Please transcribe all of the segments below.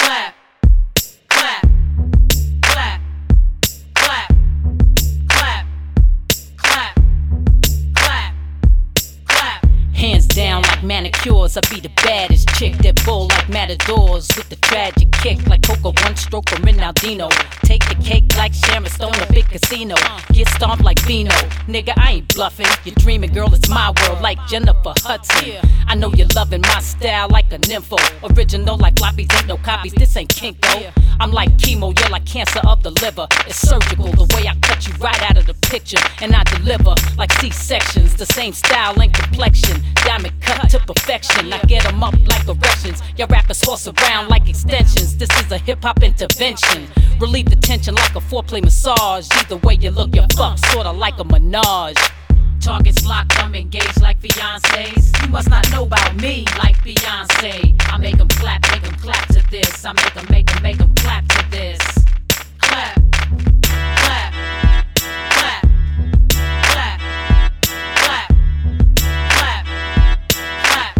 clap, clap, clap, clap, clap, clap, clap, clap. Hands down like manicures, I be the baddest chick that bull like matadors with the tragic kick like Coco One Stroke or Ronaldinho. Take the cake like Sharon Stone, a big casino. Get stomped like Vino. Nigga, I ain't bluffing. You're dreaming, girl, it's my world like Jennifer Hudson. I know you're loving my style like a nympho. Original like floppies, ain't no copies. This ain't Kinko. I'm like chemo, you're like cancer of the liver. It's surgical, the way I cut you right out of the picture. And I deliver like C-sections. The same style and complexion. Diamond cut to perfection. I get them up like erections. Your rappers horse around like extensions. This is a hip-hop intervention. Relieve the tension like a foreplay massage. Either way you look, you're fucked, sorta like a menage. Targets locked, I'm engaged like fiancés. You must not know about me like Beyonce. I make them clap to this. I make them clap to this. Clap, clap, clap, clap, clap, clap, clap,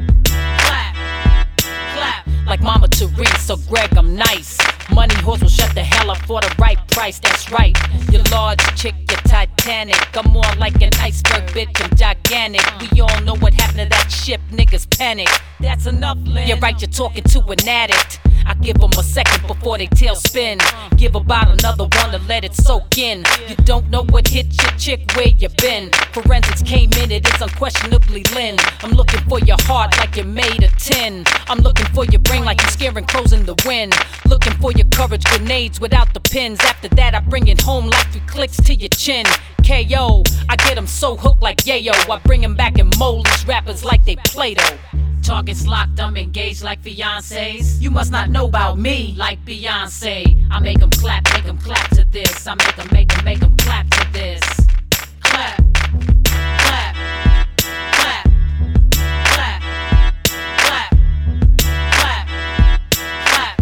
clap, clap. Like Mama Teresa, Greg, I'm nice. Money horse will shut the hell up for the right price, that's right. You're large chick, you're Titanic. I'm more like an iceberg, bitch, I'm gigantic. We all know what happened to that ship, niggas panic. That's enough, Lynn. You're right, you're talking to an addict. I give them a second before they tail spin. Give about another one to let it soak in. You don't know what hit your chick, where you been. Forensics came in, it is unquestionably Lynn. I'm looking for your heart like you're made of tin. I'm looking for your brain like you're scaring crows in the wind. Looking for your courage, grenades without the pins. After that I bring it home like 3 clicks to your chin. KO, I get them so hooked like yayo. I bring them back and mold these rappers like they Play-Doh. Targets locked, I'm engaged like fiancés. You must not know about me like Beyonce. I make them clap to this. I make them clap to this. Clap, clap, clap, clap, clap, clap, clap,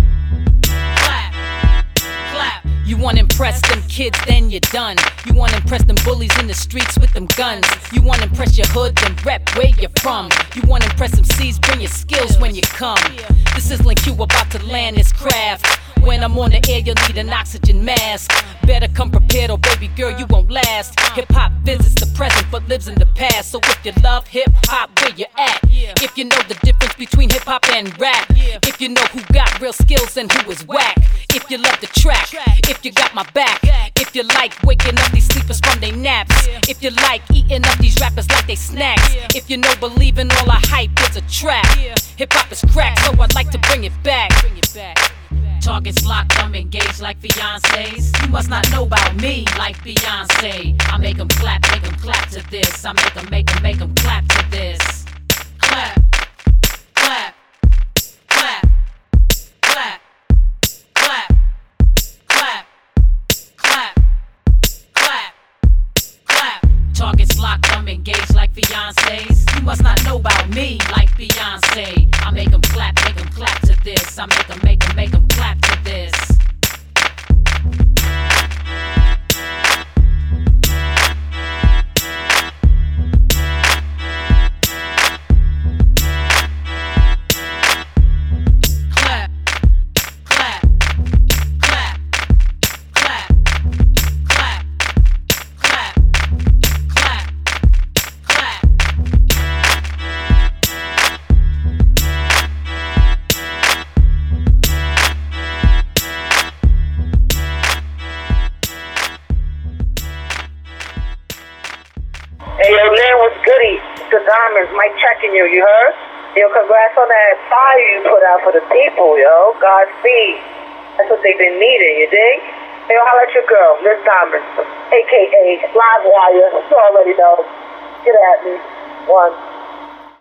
clap, clap. You wanna impress them kids, then you're done. You wanna impress them bullies in the streets with them guns. You wanna impress your hood, then rep where you're from. You wanna impress them C's, bring your skills when you come. This is Link Q about to land this craft. When I'm on the air, you'll need an oxygen mask. Better come prepared or baby girl, you won't last. Hip-hop visits the present but lives in the past. So if you love hip-hop, where you at? If you know the difference between hip-hop and rap. If you know who got real skills and who is whack. If you love the track, if you got my back. If you like waking up these sleepers from their naps. If you like eating up these rappers like they snacks. If you know believing all our hype is a trap. Hip-hop is crack, so I'd like to bring it back. Targets locked, I'm engaged like fiancés. You must not know about me like Beyonce. I make them clap to this. I make them clap to this. Clap, clap, clap, clap, clap, clap, clap, clap, clap. Targets locked, I'm engaged like fiancés. You must not know about me like Beyonce. I make them clap to this. I make them clap to this. Clap, clap, clap, clap, clap, clap, clap, clap. Hey, yo, Lynn, what's goody? The Diamonds, Mike checking you, you heard? Yo, congrats on that fire you put out for the people, yo. Godspeed. That's what they've been needing, you dig? Yo, holla at your girl, Miss Diamonds, a.k.a. Live Wire. You already know. Get at me. One.